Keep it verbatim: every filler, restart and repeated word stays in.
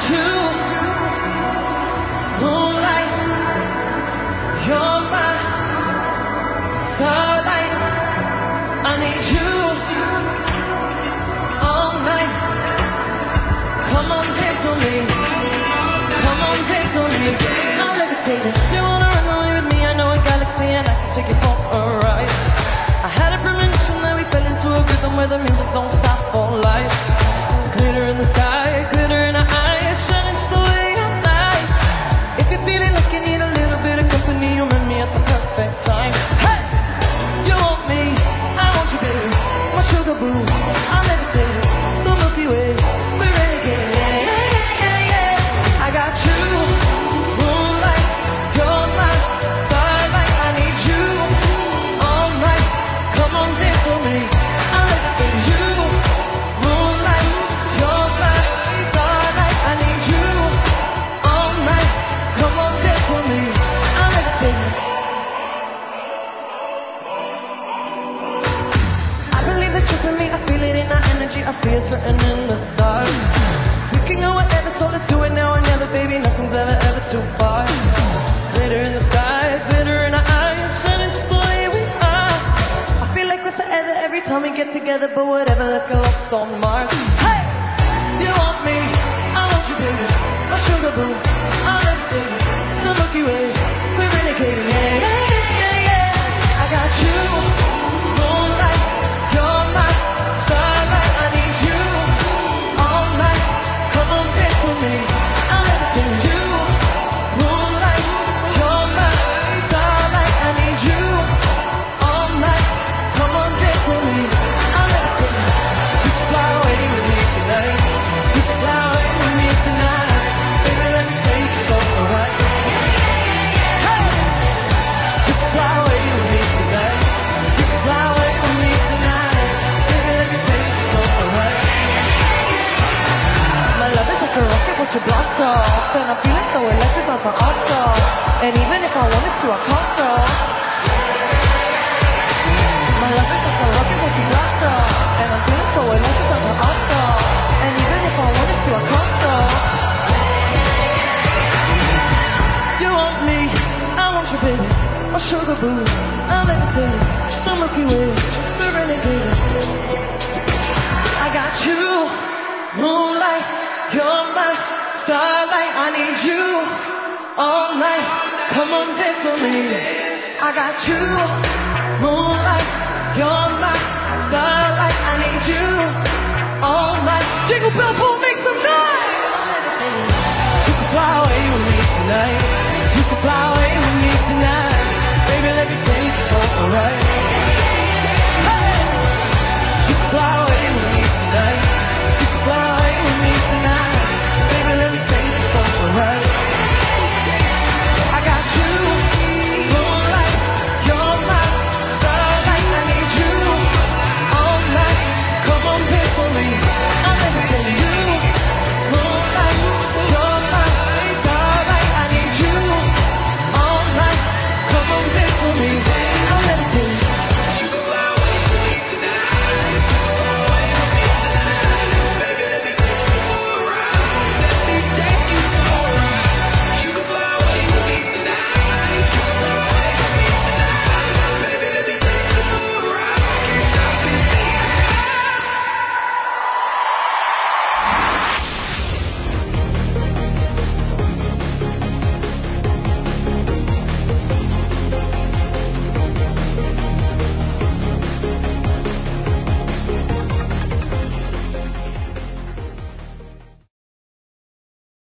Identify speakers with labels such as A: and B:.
A: you, moonlight. You're my starlight. I need you all night. Come on, dance on me. Come on, dance on me. I'll levitate it. You wanna run away with me? I know a galaxy and I can take it for a ride. I had a premonition that we fell into a rhythm where the music don't stop for life. Glitter in the sky, glitter in our eyes, shining just the way I'm like. If you're feeling like you need a little bit of company, you met me at the perfect time. Hey, you want me, I want you, baby. My sugar boo, I'll levitate it. The Milky Way, we're renegade. Yeah, yeah, yeah, yeah. I got you, moonlight. You're my starlight. I need you all night. Come on, dance with me. I'll levitate you, moonlight. You're my starlight. I need you all night. Come on, dance with me. I'll levitate you. I believe that you're for me. I feel it in our energy. I feel it's written in the stars. We can go wherever, so let's do it now or never, baby. Nothing's ever, ever too far. Glitter in the sky, glitter in our eyes, shining just the way we are. I feel like we're forever every time we get together, but whatever, let's get lost on Mars. Hey, you want me, I want you, baby. My sugar boo, I'll levitate you. The Milky Way, we're renegading. Yeah, yeah, yeah, yeah. I got you, moonlight. You're my starlight. I need you all night. Come on, dance with me. I'll levitate you, moonlight. You're my starlight. I need you all night. Come on, dance with me. I'll levitate you. You can fly away with me tonight. You can fly away with me tonight. Baby, let me take you for a ride. Hey, you can fly away with me tonight. You can fly away with me tonight. Baby, let me take you for a ride. My love is like a rocket with your blast off, and I'm feeling so electric like an octave. And even if I wanted to, I can't stop. My love is like a rocket with your blast off, and I'm feeling so electric like an octave. And even if I wanted to, I can't stop. You want me, I want you, baby. My sugar boo, I'll levitate it. Just the Milky Way, we're renegading. I got you, moonlight. You're my starlight. I need you all night. Come on, dance with me. I got you, moonlight. You're my starlight. I need you all night. Jingle bell, boom.